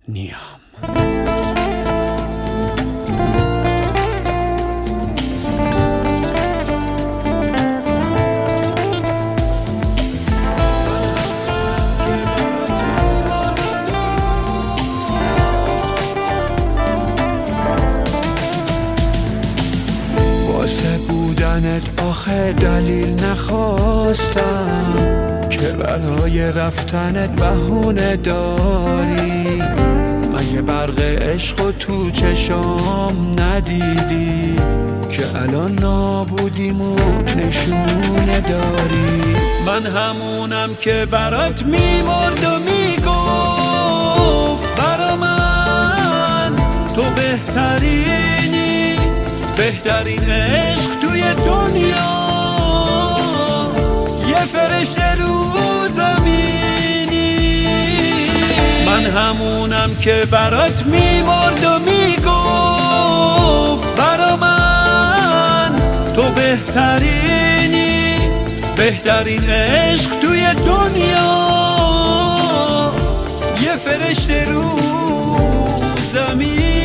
نیام. واسه بودنت آخه دلیل نخواستم که برای رفتنت بهونه داری. مگه برق عشق و تو چشام ندیدی که الان نابودیمو نشونه داری؟ من همونم که برات میمرد و میگفت برا من تو بهترینی، بهترین عشق توی دنیا، یه فرشته رو زمینی. من همونم که برات میمرد و میگفت برا من تو بهترینی، بهترین عشق توی دنیا، یه فرشته رو زمینی.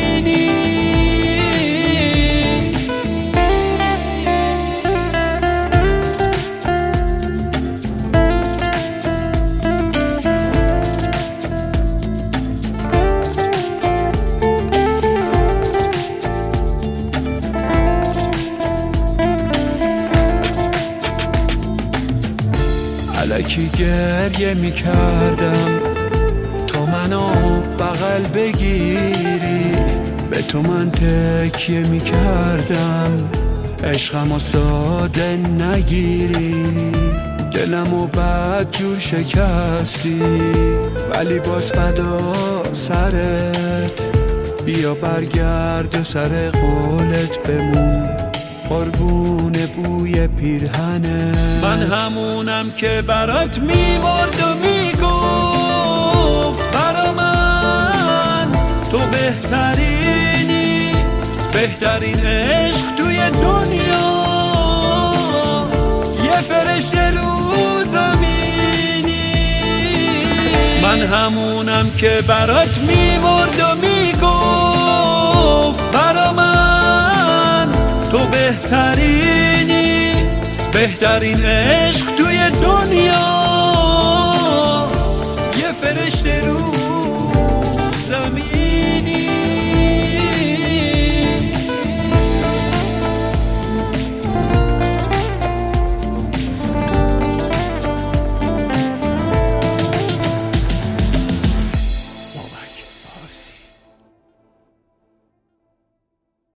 الکی گریه میکردم تا منو بغل بگیری، به تو من تکیه میکردم عشقمو ساده نگیری. دلمو بد جور شکستی ولی باز فدا سرت، بیا برگرد و سر قولت بمون قربون بوی پیرهنه. من همونم که برات میمرد و میگفت برا من تو بهترینی، بهترین عشق توی دنیا، یه فرشته رو زمینی. من همونم که برات میمرد و میگفت برا من تو بهترینی، بهترین عشق توی دنیا، یه فرشته رو زمین.